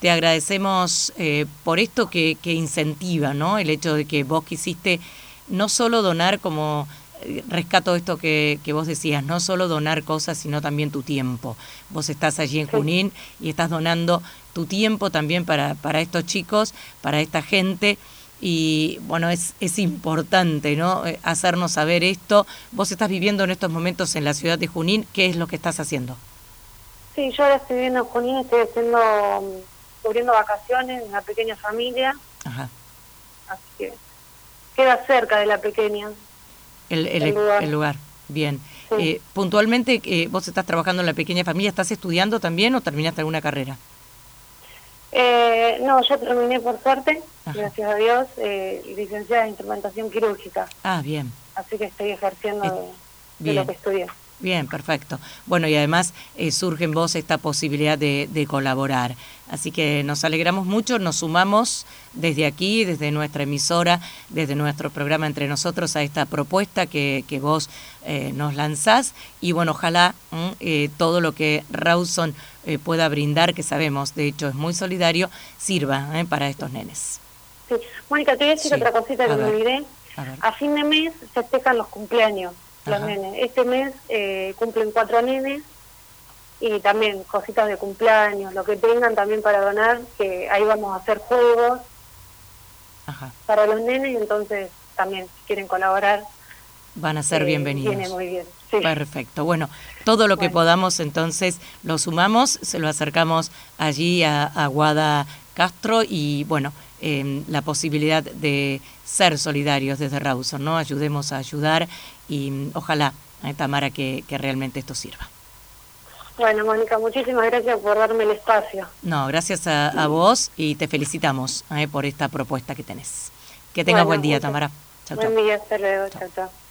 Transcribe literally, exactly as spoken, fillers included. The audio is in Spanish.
te agradecemos eh, por esto que, que incentiva, ¿no? El hecho de que vos quisiste no solo donar, como eh, rescato esto que, que vos decías, no solo donar cosas, sino también tu tiempo. Vos estás allí en Junín y estás donando tu tiempo también para, para estos chicos, para esta gente. Y bueno, es, es importante, ¿no? Hacernos saber esto. Vos estás viviendo en estos momentos en la ciudad de Junín. ¿Qué es lo que estás haciendo? Sí, yo ahora estoy viviendo en Junín, estoy haciendo, cubriendo vacaciones en una pequeña familia. Ajá. Así que queda cerca de la pequeña. El, el, el, lugar. el lugar, bien. Sí. Eh, puntualmente, eh, ¿vos estás trabajando en la pequeña familia? ¿Estás estudiando también o terminaste alguna carrera? Eh, no, yo terminé por suerte, Ajá. gracias a Dios, eh, licenciada en instrumentación quirúrgica. Ah, bien. Así que estoy ejerciendo Es, de, bien. de lo que estudié. Bien, perfecto. Bueno, y además eh, surge en vos esta posibilidad de, de colaborar. Así que nos alegramos mucho, nos sumamos desde aquí, desde nuestra emisora, desde nuestro programa Entre Nosotros a esta propuesta que, que vos eh, nos lanzás. Y bueno, ojalá eh, todo lo que Rawson eh, pueda brindar, que sabemos, de hecho es muy solidario, sirva eh, para estos nenes. Sí. Mónica, te voy a decir Sí. otra cosita que A me ver. olvidé. A ver. A fin de mes festejan los cumpleaños. Los Ajá. nenes. Este mes eh, cumplen cuatro nenes y también cositas de cumpleaños, lo que tengan también para donar, que ahí vamos a hacer juegos Ajá. para los nenes, y entonces también si quieren colaborar van a ser eh, bienvenidos. Viene muy bien. Sí. Perfecto. Bueno, todo lo que Bueno. podamos entonces lo sumamos, se lo acercamos allí a, a Guada Castro y bueno, eh, la posibilidad de ser solidarios desde Rawson, ¿no? Ayudemos a ayudar y ojalá, eh, Tamara, que, que realmente esto sirva. Bueno, Mónica, muchísimas gracias por darme el espacio. No, gracias a, a vos y te felicitamos eh, por esta propuesta que tenés. Que tengas Bueno, buen día, muchas, Tamara. Chau, buen chau. día, hasta luego, Chau. chao, chao.